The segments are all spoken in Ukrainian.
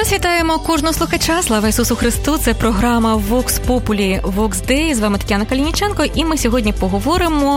Ще раз вітаємо кожного слухача. Слава Ісусу Христу! Це програма Vox Populi, Vox Day. З вами Тетяна Калініченко. І ми сьогодні поговоримо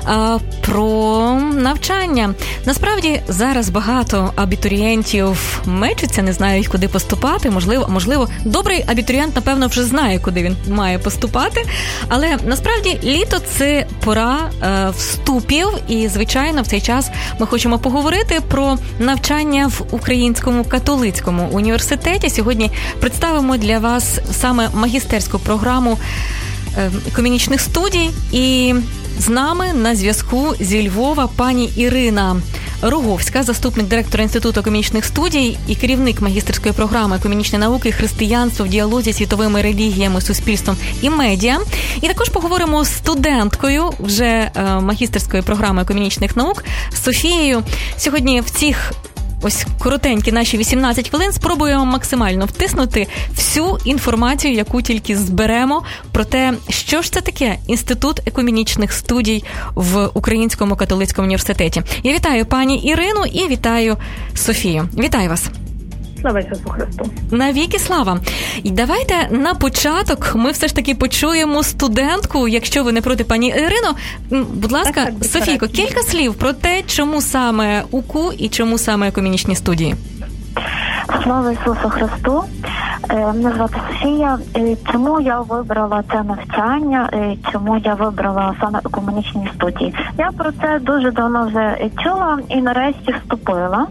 про навчання. Насправді, зараз багато абітурієнтів мечуться, не знають, куди поступати. Можливо, добрий абітурієнт, напевно, вже знає, куди він має поступати. Але, насправді, літо – це пора вступів. І, звичайно, в цей час ми хочемо поговорити про навчання в Українському католицькому університеті. Сьогодні представимо для вас саме магістерську програму екумінічних студій. І з нами на зв'язку зі Львова пані Ірина Роговська, заступник директора Інституту екумінічних студій і керівник магістерської програми «Екумінічні науки, християнство в діалозі з світовими релігіями, суспільством і медіа». І також поговоримо з студенткою вже магістерської програми екумінічних наук Софією. Сьогодні в цих ось коротенькі наші 18 хвилин спробуємо максимально втиснути всю інформацію, яку тільки зберемо, про те, що ж це таке Інститут екумінічних студій в Українському католицькому університеті. Я вітаю пані Ірину і вітаю Софію. Вітаю вас. Слава Ісусу Христу! Навіки слава! І давайте на початок ми все ж таки почуємо студентку, якщо ви не проти, пані Ірино. Будь ласка, так, Софійко, кілька слів про те, чому саме УКУ і чому саме екумінічні студії. Слава Ісусу Христу! Мене звати Софія. Чому я вибрала це навчання, чому я вибрала саме екуменічні студії? Я про це дуже давно вже чула і нарешті вступила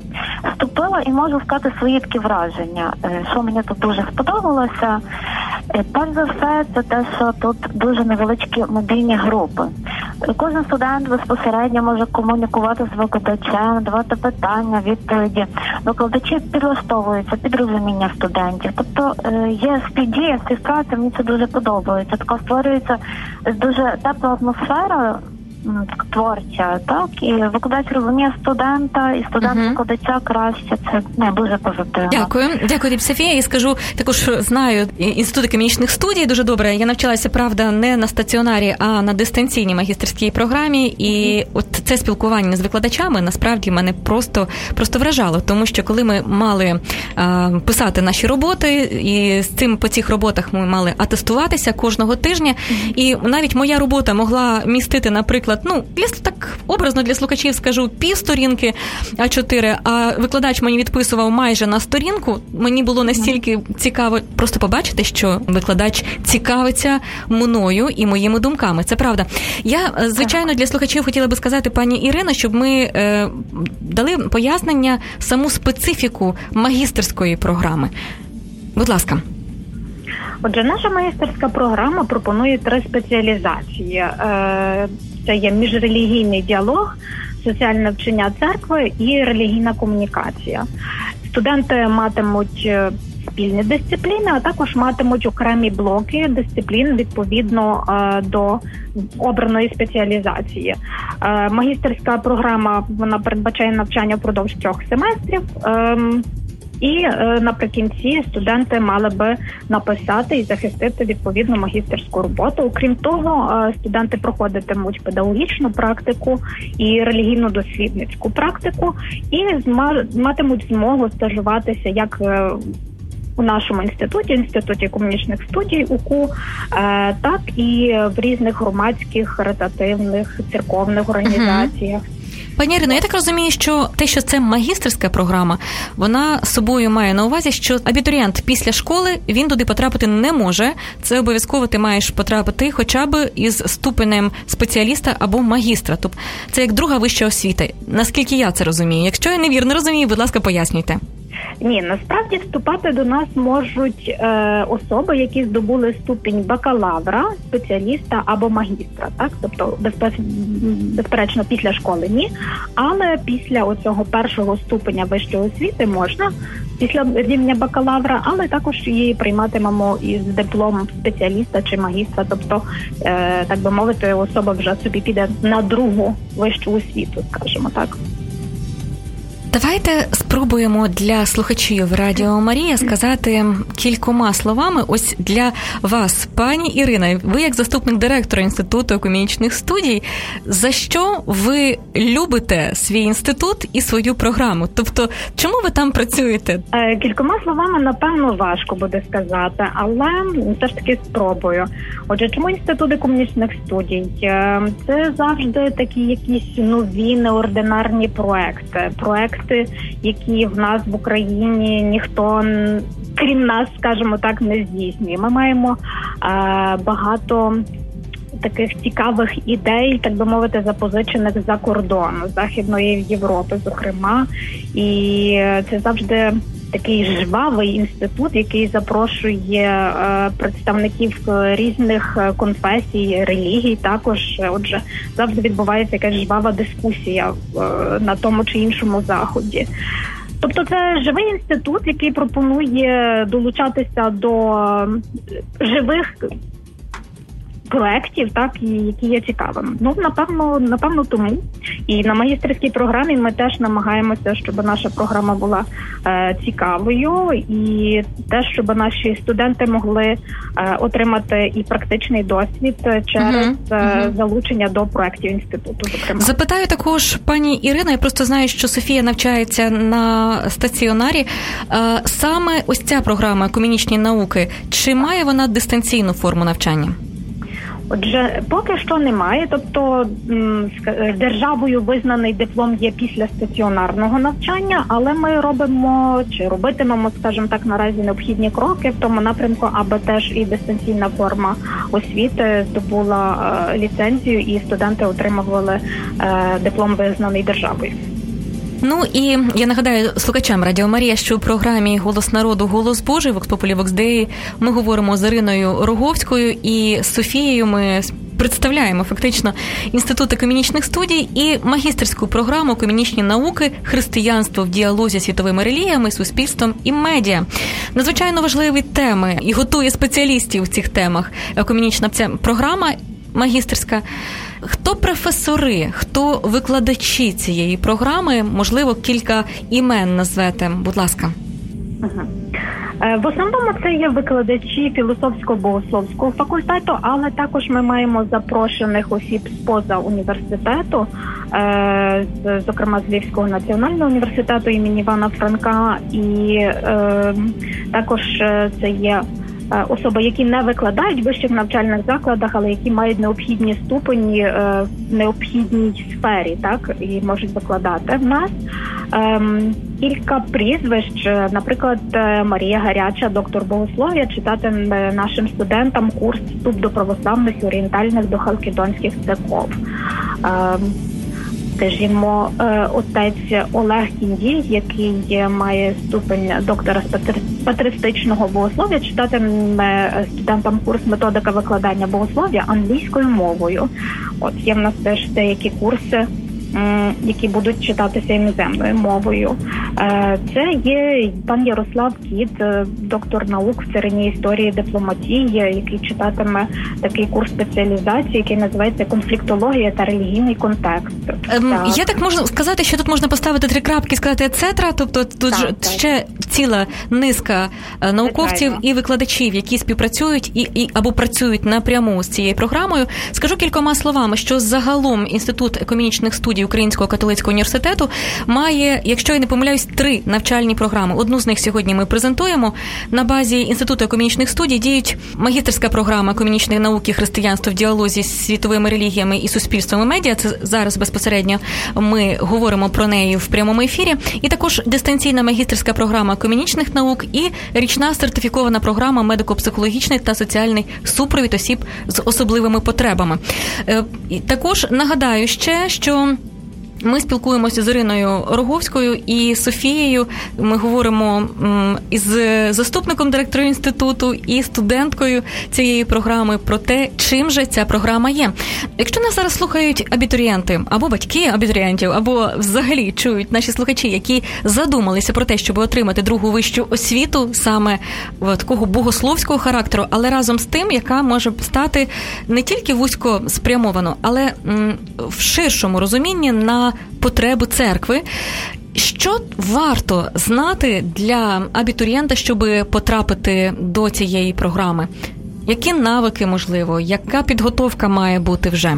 і можу сказати свої такі враження, що мені тут дуже сподобалося. Перш за все, це те, що тут дуже невеличкі мобільні групи. Кожен студент безпосередньо може комунікувати з викладачем, давати питання, відповіді. Викладачі підлаштовуються під розуміння студентів. Тобто є співдія, співпраця, мені це дуже подобається. Така створюється дуже тепла атмосфера, творча, так, і викладач розуміє студента, і студент викладача краще. Це дуже позитивно. Дякую, Софія. І скажу, також знаю Інститут екумінічних студій дуже добре. Я навчалася, правда, не на стаціонарі, а на дистанційній магістерській програмі. І от це спілкування з викладачами, насправді, мене просто вражало. Тому що, коли ми мали писати наші роботи, і по цих роботах ми мали атестуватися кожного тижня, і навіть моя робота могла містити, наприклад, так образно для слухачів скажу, півсторінки А4, а викладач мені відписував майже на сторінку. Мені було настільки цікаво просто побачити, що викладач цікавиться мною і моїми думками. Це правда. Я, звичайно, для слухачів хотіла би сказати, пані Ірино, щоб ми дали пояснення саму специфіку магістерської програми. Будь ласка. Отже, наша магістерська програма пропонує 3 спеціалізації. Це є міжрелігійний діалог, соціальне вчення церкви і релігійна комунікація. Студенти матимуть спільні дисципліни, а також матимуть окремі блоки дисциплін відповідно до обраної спеціалізації. Магістерська програма, вона передбачає навчання впродовж 3 семестрів. І наприкінці студенти мали би написати і захистити відповідну магістерську роботу. Окрім того, студенти проходитимуть педагогічну практику і релігійно-дослідницьку практику і матимуть змогу стажуватися як у нашому інституті екумінічних студій УКУ, так і в різних громадських, каритативних, церковних організаціях. Пані Ірино, я так розумію, що те, що це магістерська програма, вона собою має на увазі, що абітурієнт після школи, він туди потрапити не може. Це обов'язково ти маєш потрапити хоча б із ступенем спеціаліста або магістра. Тобто це як друга вища освіта. Наскільки я це розумію? Якщо я невірно розумію, будь ласка, пояснюйте. Ні, насправді вступати до нас можуть особи, які здобули ступінь бакалавра, спеціаліста або магістра, так? Тобто, безперечно, після школи ні, але після оцього першого ступеня вищої освіти можна, після рівня бакалавра, але також її прийматимемо із дипломом спеціаліста чи магістра, тобто, так би мовити, особа вже собі піде на другу вищу освіту, скажімо так. Давайте спробуємо для слухачів Радіо Марія сказати кількома словами ось для вас, пані Ірина. Ви як заступник директора Інституту екуменічних студій, за що ви любите свій інститут і свою програму? Тобто, чому ви там працюєте? Кількома словами, напевно, важко буде сказати, але все ж таки спробую. Отже, чому Інститут екуменічних студій? Це завжди такі якісь нові, неординарні проекти, які в нас в Україні ніхто, крім нас, скажімо так, не здійснює. Ми маємо багато таких цікавих ідей, так би мовити, запозичених за кордону, Західної Європи, зокрема. І це завжди такий жвавий інститут, який запрошує представників різних конфесій, релігій також. Отже, завжди відбувається якась жвава дискусія на тому чи іншому заході. Тобто це живий інститут, який пропонує долучатися до живих проєктів, так, які є цікавими. Ну, напевно, тому. І на магістерській програмі ми теж намагаємося, щоб наша програма була цікавою, і те, щоб наші студенти могли отримати і практичний досвід через залучення до проєктів інституту, зокрема. Запитаю також, пані Ірина, я просто знаю, що Софія навчається на стаціонарі. Саме ось ця програма «Екуменічні науки», чи має вона дистанційну форму навчання? Отже, поки що немає, тобто державою визнаний диплом є після стаціонарного навчання, але ми робитимемо, скажімо так, наразі необхідні кроки в тому напрямку, аби теж і дистанційна форма освіти здобула ліцензію і студенти отримували диплом визнаний державою. Ну і я нагадаю слухачам Радіо Марія, що у програмі «Голос народу, голос Божий» Vox Populi, Vox Dei ми говоримо з Іриною Роговською і Софією. Ми представляємо фактично Інститут екуменічних студій і магістерську програму «Екуменічні науки. Християнство в діалозі з світовими релігіями, суспільством і медіа». Надзвичайно важливі теми і готує спеціалістів в цих темах. Екуменічна ця програма магістерська. Хто професори, хто викладачі цієї програми? Можливо, кілька імен назвете, будь ласка. В основному це є викладачі філософсько-богословського факультету, але також ми маємо запрошених осіб з-поза університету, зокрема з Львівського національного університету імені Івана Франка, і також це є особи, які не викладають в вищих навчальних закладах, але які мають необхідні ступені в необхідній сфері, так, і можуть викладати в нас. Кілька прізвищ, наприклад, Марія Гаряча, доктор богослов'я, читатиме нашим студентам курс «Вступ до православних і орієнтальних до халкідонських церков». Скажімо, отець Олег Кіндій, який має ступень доктора з патристичного богослов'я, читатиме студентам курс «Методика викладання богослов'я» англійською мовою. От є в нас теж деякі курси, які будуть читатися іноземною мовою. Це є пан Ярослав Кіт, доктор наук в царині історії дипломатії, який читатиме такий курс спеціалізації, який називається «Конфліктологія та релігійний контекст». Я так можу сказати, що тут можна поставити 3 крапки і сказати «ецетра», тобто тут ще ціла низка науковців і викладачів, які співпрацюють і або працюють напряму з цією програмою. Скажу кількома словами, що загалом Інститут екуменічних студій Українського католицького університету має, якщо я не помиляюсь, 3 навчальні програми. Одну з них сьогодні ми презентуємо. На базі Інституту екуменічних студій діють магістерська програма «Екуменічні науки. Християнство в діалозі з світовими релігіями і суспільством і медіа». Це зараз безпосередньо ми говоримо про неї в прямому ефірі. І також дистанційна магістерська програма екуменічних наук і річна сертифікована програма медико-психологічний та соціальний супровід осіб з особливими потребами. Також нагадаю ще, що ми спілкуємося з Іриною Роговською і Софією. Ми говоримо із заступником директора інституту і студенткою цієї програми про те, чим же ця програма є. Якщо нас зараз слухають абітурієнти, або батьки абітурієнтів, або взагалі чують наші слухачі, які задумалися про те, щоб отримати другу вищу освіту, саме такого богословського характеру, але разом з тим, яка може стати не тільки вузько спрямовано, але в ширшому розумінні на потребу церкви. Що варто знати для абітурієнта, щоб потрапити до цієї програми? Які навики, можливо, яка підготовка має бути вже?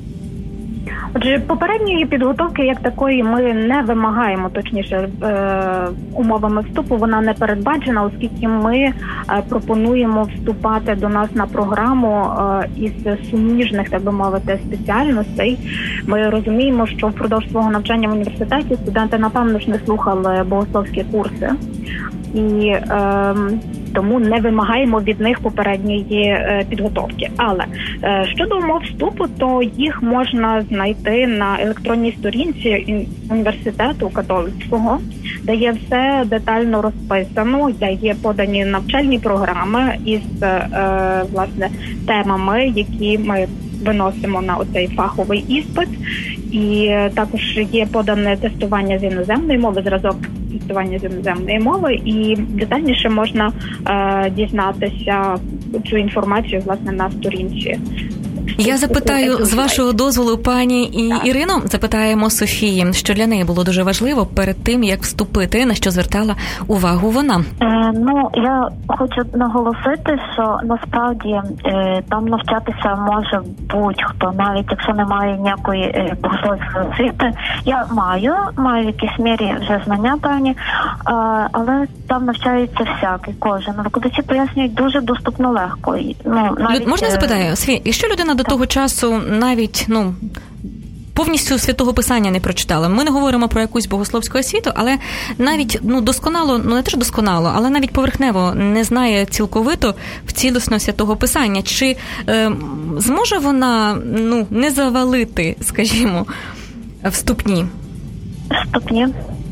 Отже, попередньої підготовки як такої ми не вимагаємо, точніше, умовами вступу вона не передбачена, оскільки ми пропонуємо вступати до нас на програму із суміжних, так би мовити, спеціальностей. Ми розуміємо, що впродовж свого навчання в університеті студенти, напевно ж, не слухали богословські курси. І тому не вимагаємо від них попередньої підготовки. Але щодо умов вступу, то їх можна знайти на електронній сторінці університету католицького, де є все детально розписано, де є подані навчальні програми із власне темами, які ми виносимо на оцей фаховий іспит. І також є подане тестування з іноземної мови, зразок тестування з іноземної мови, і детальніше можна дізнатися цю інформацію, власне, на сторінці. Я запитаю, з вашого дозволу, пані Ірино, запитаємо Софії, що для неї було дуже важливо перед тим, як вступити, на що звертала увагу вона. Я хочу наголосити, що насправді там навчатися може будь-хто, навіть якщо немає ніякої богословської освіти. Я маю в якійсь мірі вже знання певні, але там навчається всякий, кожен. Викладачі пояснюють дуже доступно, легко. Навіть, можна запитаю, Сві, якщо людина до того часу навіть, повністю Святого Писання не прочитала. Ми не говоримо про якусь богословську освіту, але навіть, досконало, не те ж досконало, але навіть поверхнево не знає цілковито в цілісно Святого Писання. Чи зможе вона, не завалити, скажімо, вступні? Вступні.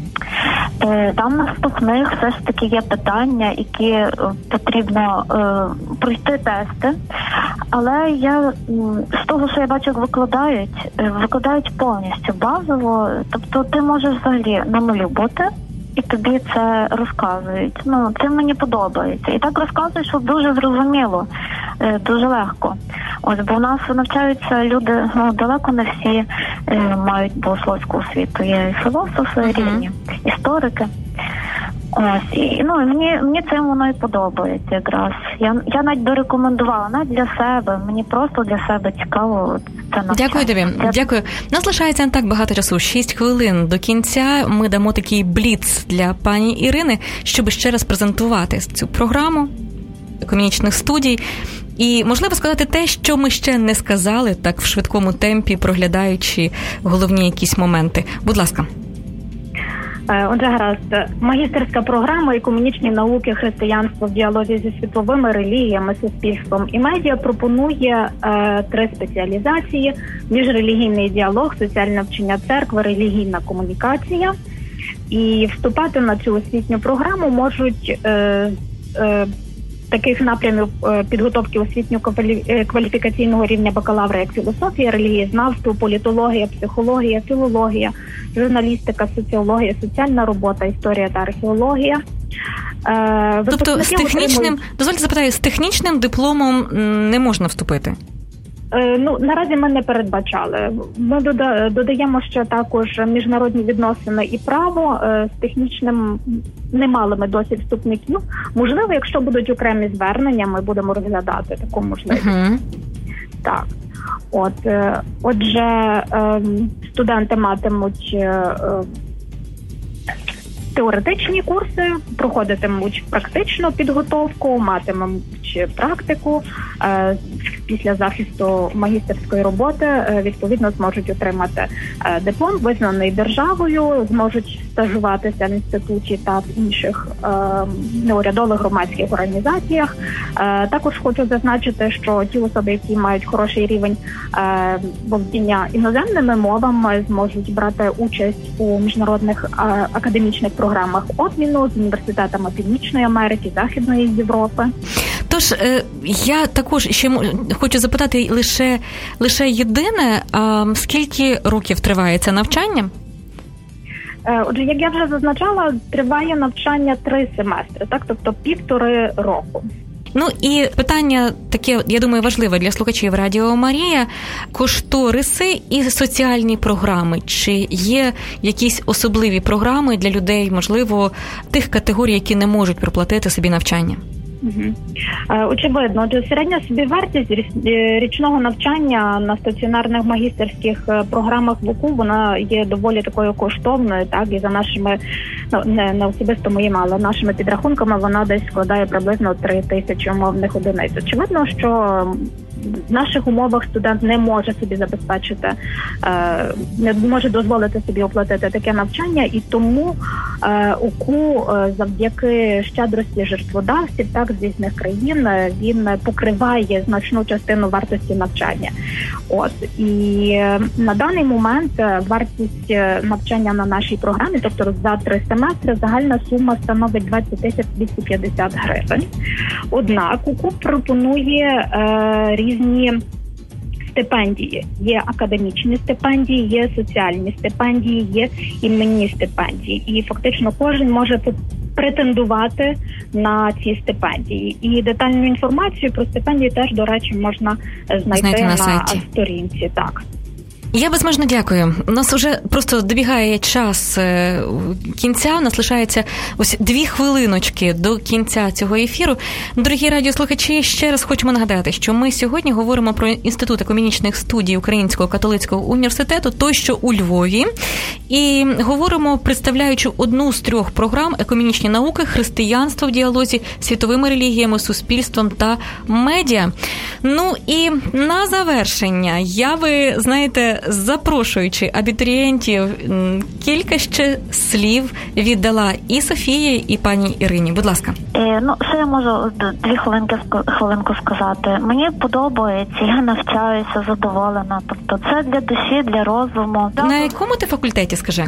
Там на вступних все ж таки є питання, які потрібно пройти тести. Але я з того, що я бачу, як викладають повністю базово. Тобто ти можеш взагалі на нулі бути, і тобі це розказують. Це мені подобається. І так розказують, що дуже зрозуміло, дуже легко. Бо в нас навчаються люди, далеко не всі мають богословську освіту. Є філософи різні, історики. Мені цим воно і подобається якраз. Я навіть дорекомендувала, навіть для себе. Мені просто для себе цікаво це навчання. Дякую тобі. Дякую. Нас лишається не так багато часу. 6 хвилин до кінця. Ми дамо такий бліц для пані Ірини, щоб ще раз презентувати цю програму екуменічних студій. І, можливо, сказати те, що ми ще не сказали, так в швидкому темпі, проглядаючи головні якісь моменти. Будь ласка. Отже, гаразд. Магістерська програма «Екуменічні науки, християнство в діалозі зі світовими релігіями, суспільством і медіа» пропонує 3 спеціалізації: міжрелігійний діалог, соціальне вчення церкви, релігійна комунікація. І вступати на цю освітню програму можуть таких напрямів підготовки освітньо-кваліфікаційного рівня бакалавра, як філософія, релігієзнавство, політологія, психологія, філологія, журналістика, соціологія, соціальна робота, історія та археологія. Тобто дозвольте запитаю, з технічним дипломом не можна вступити? Наразі ми не передбачали. Ми додаємо ще також міжнародні відносини і право. З технічним не мали ми досі вступників. Можливо, якщо будуть окремі звернення, ми будемо розглядати таку можливість. Так. Отже, студенти матимуть теоретичні курси, проходитимуть практичну підготовку, матимуть практику. Після захисту магістерської роботи, відповідно, зможуть отримати диплом, визнаний державою, зможуть стажуватися в інституті та в інших неурядових громадських організаціях. Також хочу зазначити, що ті особи, які мають хороший рівень володіння іноземними мовами, зможуть брати участь у міжнародних академічних програмах обміну з університетами Північної Америки, Західної Європи. Тож, я також ще хочу запитати лише єдине, скільки років триває це навчання? Отже, як я вже зазначала, триває навчання 3 семестри, так, тобто 1,5 року. Ну і питання таке, я думаю, важливе для слухачів Радіо Марія. Кошториси і соціальні програми. Чи є якісь особливі програми для людей, можливо, тих категорій, які не можуть проплатити собі навчання? Очевидно, середня собівартість річного навчання на стаціонарних магістерських програмах в УКУ, вона є доволі такою коштовною, так, і за нашими, не особисто моїми, але нашими підрахунками, вона десь складає приблизно 3 тисячі умовних одиниць. Очевидно, що в наших умовах студент не може собі забезпечити, не може дозволити собі оплатити таке навчання, і тому УКУ завдяки щедрості жертводавців, так, з різних країн, він покриває значну частину вартості навчання. От, і на даний момент вартість навчання на нашій програмі, тобто за 3 семестри, загальна сума становить 20 250 гривень. Однак УКУ пропонує різні стипендії. Є академічні стипендії, є соціальні стипендії, є іменні стипендії. І фактично кожен може претендувати на ці стипендії. І детальну інформацію про стипендії теж, до речі, можна знайти на сторінці. Так. Я безмежно дякую. У нас вже просто добігає час кінця. У нас лишається ось 2 хвилиночки до кінця цього ефіру. Дорогі радіослухачі, ще раз хочемо нагадати, що ми сьогодні говоримо про Інститут екуменічних студій Українського католицького університету, той, що у Львові. І говоримо, представляючи одну з 3 програм «Екуменічні науки, християнство в діалозі з світовими релігіями, суспільством та медіа». Ну і на завершення, ви знаєте, запрошуючи абітурієнтів, кілька ще слів віддала і Софії, і пані Ірині. Будь ласка. Що я можу 2 хвилинку сказати? Мені подобається, я навчаюся задоволена. Тобто це для душі, для розуму. На якому ти факультеті, скажи?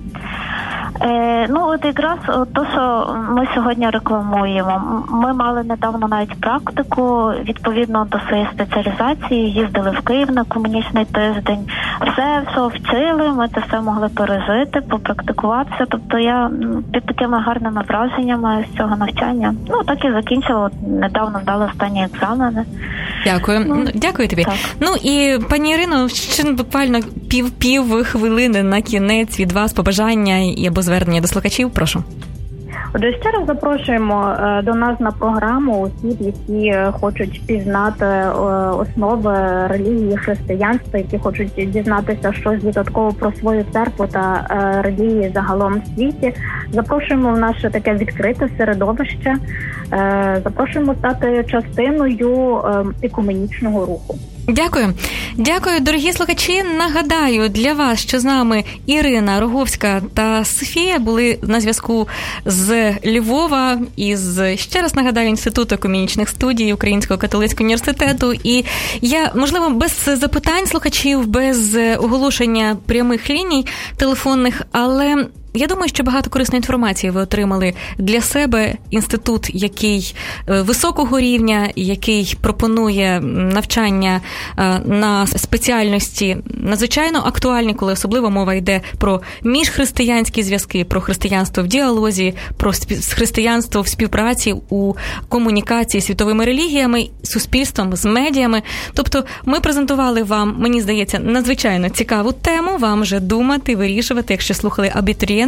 От якраз то, що ми сьогодні рекламуємо. Ми мали недавно навіть практику, відповідно до своєї спеціалізації, їздили в Київ на екуменічний тиждень, все вчили, ми це все могли пережити, попрактикуватися. Тобто я під такими гарними враженнями з цього навчання. Так і закінчила, недавно здала останні екзамени. Дякую. Дякую тобі. Так. І пані Ірино, ще буквально пів хвилини на кінець від вас побажання або звернення до слухачів, прошу. Отже, ще раз запрошуємо до нас на програму осіб, які хочуть пізнати основи релігії, християнства, які хочуть дізнатися щось додатково про свою церкву та релігії загалом в світі. Запрошуємо в наше таке відкрите середовище, запрошуємо стати частиною екуменічного руху. Дякую. Дякую, дорогі слухачі. Нагадаю для вас, що з нами Ірина Роговська та Софія були на зв'язку з Львова із, ще раз нагадаю, Інституту екуменічних студій Українського католицького університету. І я, можливо, без запитань слухачів, без оголошення прямих ліній телефонних, але я думаю, що багато корисної інформації ви отримали для себе. Інститут, який високого рівня, який пропонує навчання на спеціальності надзвичайно актуальні, коли особливо мова йде про міжхристиянські зв'язки, про християнство в діалозі, про християнство в співпраці, у комунікації з світовими релігіями, суспільством, з медіями. Тобто ми презентували вам, мені здається, надзвичайно цікаву тему, вам вже думати, вирішувати, якщо слухали абітурієнти,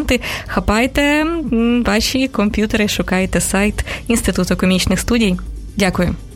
хапайте ваші комп'ютери, шукайте сайт Інституту екуменічних студій. Дякую.